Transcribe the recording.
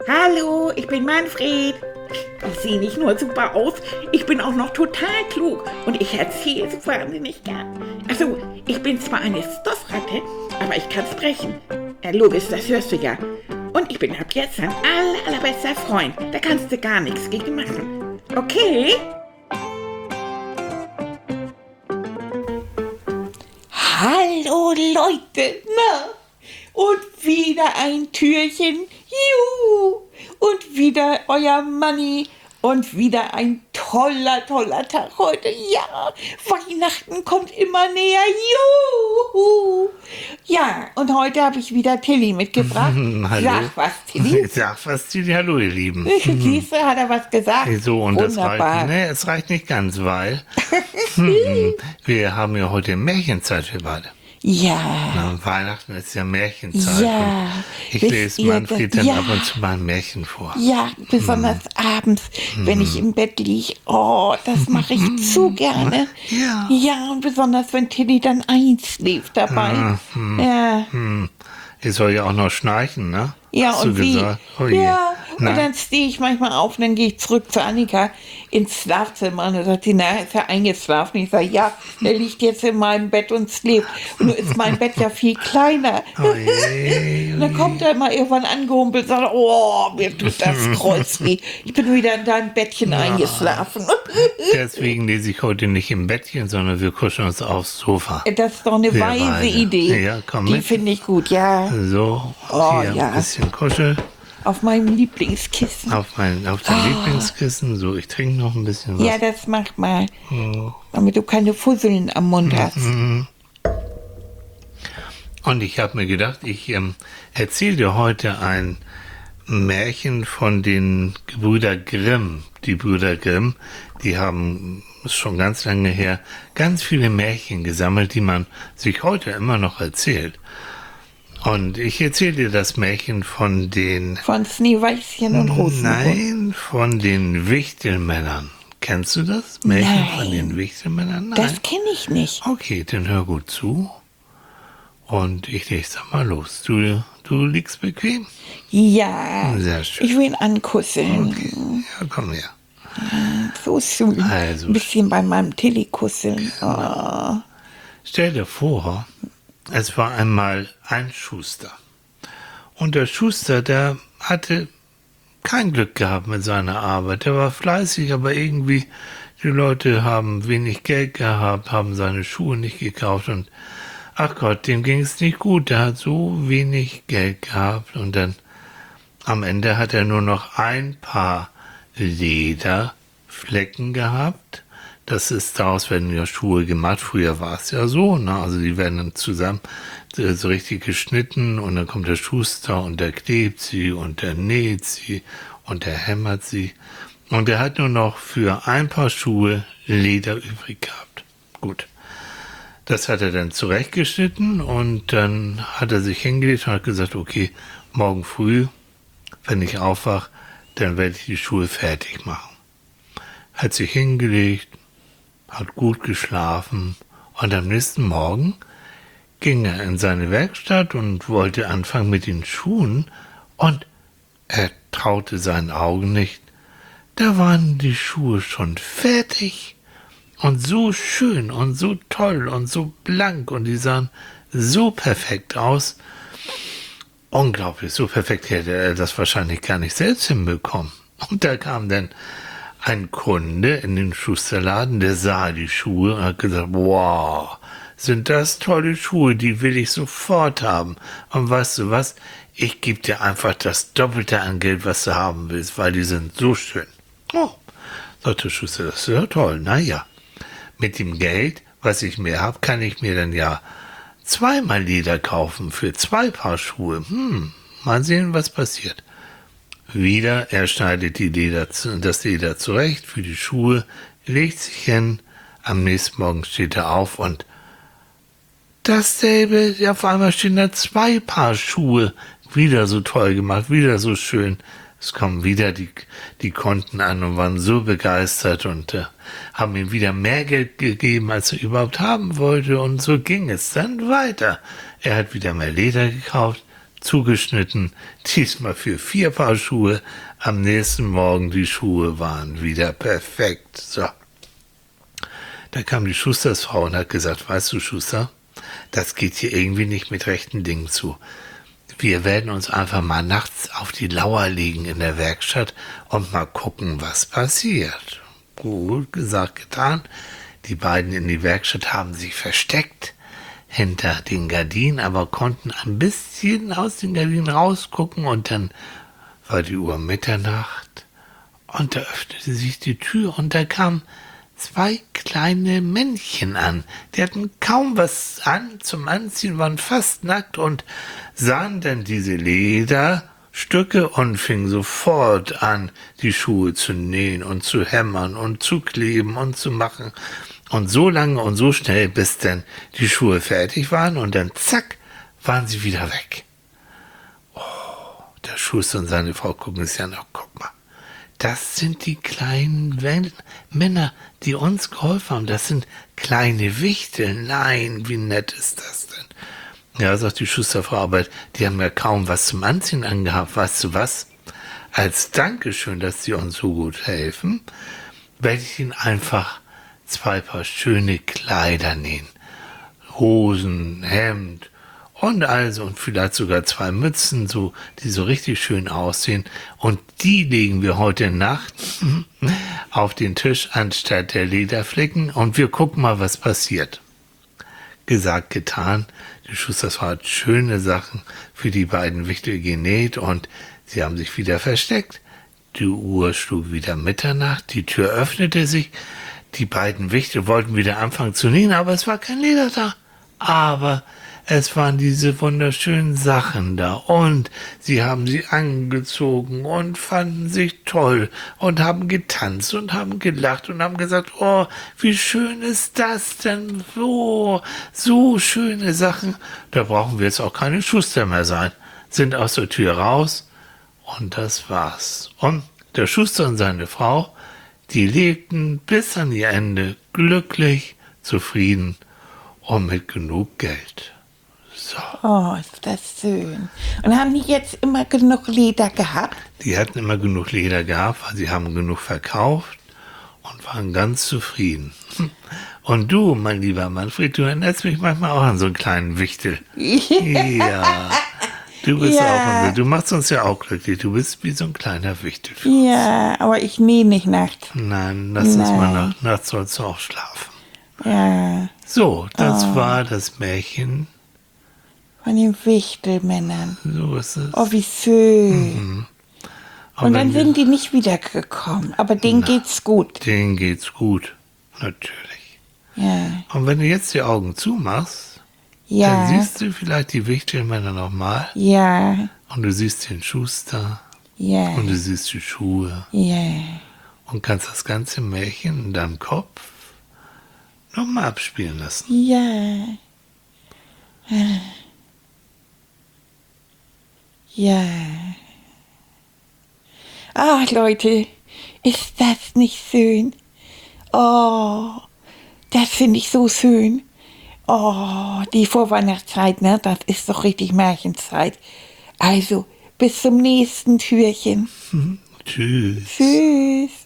Hallo, ich bin Manfred. Ich sehe nicht nur super aus, ich bin auch noch total klug und ich erzähle so wahnsinnig gern. Also, ich bin zwar eine Stoffratte, aber ich kann sprechen. Logisch, das hörst du ja. Und ich bin ab jetzt dein allerbester Freund. Da kannst du gar nichts gegen machen. Okay? Hallo Leute, na? Und wieder ein Türchen, juhu! Und wieder euer Manni und wieder ein toller Tag heute. Ja, Weihnachten kommt immer näher, juhu! Ja, und heute habe ich wieder Tilly mitgebracht. Hallo. Sag was, Tilly. Sag was, Tilly. Hallo, ihr Lieben. Siehst du, hat er was gesagt? So, und Wunderbar. es reicht nicht ganz, weil wir haben ja heute Märchenzeit für beide. Ja. Na, Weihnachten ist ja Märchenzeit. Ja. Und ich Wisst lese ihr, Manfred das- dann ja. ab und zu mal ein Märchen vor. Ja, besonders abends, wenn ich im Bett liege. Oh, das mache ich zu gerne. Ja. Ja, und besonders, wenn Tilly dann einschläft dabei. Ja, Ich soll ja auch noch schnarchen, ne? ja, Hast du und wie? gesagt? Oh je. Ja, Na, und dann stehe ich manchmal auf und dann gehe ich zurück zu Annika ins Schlafzimmer und dann sagt sie, na, ist er eingeschlafen? Ich sage, ja, er liegt jetzt in meinem Bett und schläft. Und nur ist mein Bett ja viel kleiner. oh je. Und dann kommt er immer irgendwann angehumpelt und sagt, oh, mir tut das Kreuz weh. Ich bin wieder in deinem Bettchen eingeschlafen. Deswegen lese ich heute nicht im Bettchen, sondern wir kuscheln uns aufs Sofa. Das ist doch eine Wir weise beide. Idee. Ja, komm Die mit. finde ich gut, ja. So, Oh, hier ja. ein bisschen Kuschel Auf meinem Lieblingskissen. auf dein Lieblingskissen. So, ich trinke noch ein bisschen was. Ja, das mach mal. Damit du keine Fusseln am Mund hast. Und ich habe mir gedacht, ich erzähle dir heute ein Märchen von den Gebrüder Grimm. Die Brüder Grimm, die haben schon ganz lange her ganz viele Märchen gesammelt, die man sich heute immer noch erzählt. Und ich erzähle dir das Märchen von den... Von Schneeweißchen und Rosenrot. Nein, von den Wichtelmännern. Kennst du das Märchen Nein. von den Wichtelmännern? Nein. Das kenne ich nicht. Okay, dann hör gut zu. Und ich lese dann mal los. Du liegst bequem? Ja. Sehr schön. Ich will ihn ankusseln. Okay. Ja, komm her. So schön. Also. Ein bisschen bei meinem Tilly kusseln. Oh. Stell dir vor, es war einmal ein Schuster. Und der Schuster, der hatte kein Glück gehabt mit seiner Arbeit. Der war fleißig, aber irgendwie, die Leute haben wenig Geld gehabt, haben seine Schuhe nicht gekauft und ach Gott, dem ging es nicht gut. Der hat so wenig Geld gehabt und dann am Ende hat er nur noch ein paar Lederflecken gehabt. Das ist, daraus werden ja Schuhe gemacht. Früher war es ja so, ne? Also die werden dann zusammen so richtig geschnitten und dann kommt der Schuster und der klebt sie und der näht sie und der hämmert sie. Und er hat nur noch für ein paar Schuhe Leder übrig gehabt. Gut. Das hat er dann zurechtgeschnitten und dann hat er sich hingelegt und hat gesagt, okay, morgen früh, wenn ich aufwache, dann werde ich die Schuhe fertig machen. Hat sich hingelegt, hat gut geschlafen und am nächsten Morgen ging er in seine Werkstatt und wollte anfangen mit den Schuhen und er traute seinen Augen nicht. Da waren die Schuhe schon fertig und so schön und so toll und so blank und die sahen so perfekt aus. Unglaublich, so perfekt hätte er das wahrscheinlich gar nicht selbst hinbekommen. Und da kam dann ein Kunde in den Schusterladen, der sah die Schuhe und hat gesagt, wow, sind das tolle Schuhe, die will ich sofort haben. Und weißt du was, ich gebe dir einfach das Doppelte an Geld, was du haben willst, weil die sind so schön. Oh, sagt der Schuster, das ist ja toll. Naja, mit dem Geld, was ich mehr habe, kann ich mir dann ja zweimal Leder kaufen für 2 Paar Schuhe. Mal sehen, was passiert. Wieder, er schneidet das Leder zurecht für die Schuhe, legt sich hin, am nächsten Morgen steht er auf und dasselbe, auf einmal stehen da 2 Paar Schuhe, wieder so toll gemacht, wieder so schön. Es kommen wieder die Kunden an und waren so begeistert und haben ihm wieder mehr Geld gegeben, als er überhaupt haben wollte. Und so ging es dann weiter. Er hat wieder mehr Leder gekauft, zugeschnitten, diesmal für 4 Paar Schuhe. Am nächsten Morgen, die Schuhe waren wieder perfekt. So. Da kam die Schustersfrau und hat gesagt, weißt du, Schuster, das geht hier irgendwie nicht mit rechten Dingen zu. Wir werden uns einfach mal nachts auf die Lauer legen in der Werkstatt und mal gucken, was passiert. Gut, gesagt, getan. Die beiden in die Werkstatt haben sich versteckt hinter den Gardinen, aber konnten ein bisschen aus den Gardinen rausgucken und dann war die Uhr Mitternacht und da öffnete sich die Tür und da kamen 2 kleine Männchen an. Die hatten kaum was an zum Anziehen, waren fast nackt und sahen dann diese Lederstücke und fingen sofort an, die Schuhe zu nähen und zu hämmern und zu kleben und zu machen. Und so lange und so schnell, bis dann die Schuhe fertig waren und dann zack, waren sie wieder weg. Oh, der Schuster und seine Frau gucken es ja noch, guck mal. Das sind die kleinen Männer, die uns geholfen haben. Das sind kleine Wichtel. Nein, wie nett ist das denn? Ja, sagt die Schusterfrau, aber die haben ja kaum was zum Anziehen angehabt. Weißt du was? Als Dankeschön, dass sie uns so gut helfen, werde ich ihnen einfach 2 Paar schöne Kleider nähen. Hosen, Hemd und vielleicht sogar 2 Mützen, so, die so richtig schön aussehen. Und die legen wir heute Nacht auf den Tisch anstatt der Lederflecken und wir gucken mal, was passiert. Gesagt, getan. Die Schustersfrau hat schöne Sachen für die beiden Wichtel genäht und sie haben sich wieder versteckt. Die Uhr schlug wieder Mitternacht, die Tür öffnete sich. Die beiden Wichtel wollten wieder anfangen zu nähen, aber es war kein Leder da. Aber es waren diese wunderschönen Sachen da und sie haben sie angezogen und fanden sich toll und haben getanzt und haben gelacht und haben gesagt, oh, wie schön ist das denn, so schöne Sachen. Da brauchen wir jetzt auch keine Schuster mehr sein. Sind aus der Tür raus und das war's. Und der Schuster und seine Frau, die lebten bis an ihr Ende glücklich, zufrieden und mit genug Geld. So. Oh, ist das schön. Und haben die jetzt immer genug Leder gehabt? Die hatten immer genug Leder gehabt, weil sie haben genug verkauft und waren ganz zufrieden. Und du, mein lieber Manfred, du erinnerst mich manchmal auch an so einen kleinen Wichtel. Ja. Du bist auch, du machst uns ja auch glücklich. Du bist wie so ein kleiner Wichtel für uns. Ja, aber ich nähe nicht nachts. Nein, lass uns mal nachts sollst du auch schlafen. Ja. So, das war das Märchen. Von den Wichtelmännern. So ist es. Oh, wie schön. Und dann sind die nicht wiedergekommen. Aber denen geht's gut. Denen geht's gut, natürlich. Ja. Und wenn du jetzt die Augen zumachst, dann siehst du vielleicht die Wichtelmänner nochmal. Ja. Und du siehst den Schuster. Ja. Und du siehst die Schuhe. Ja. Und kannst das ganze Märchen in deinem Kopf nochmal abspielen lassen. Ja. Ja. Ach, Leute, ist das nicht schön? Oh, das finde ich so schön. Oh, die Vorweihnachtszeit, ne? Das ist doch richtig Märchenzeit. Also, bis zum nächsten Türchen. Tschüss. Tschüss.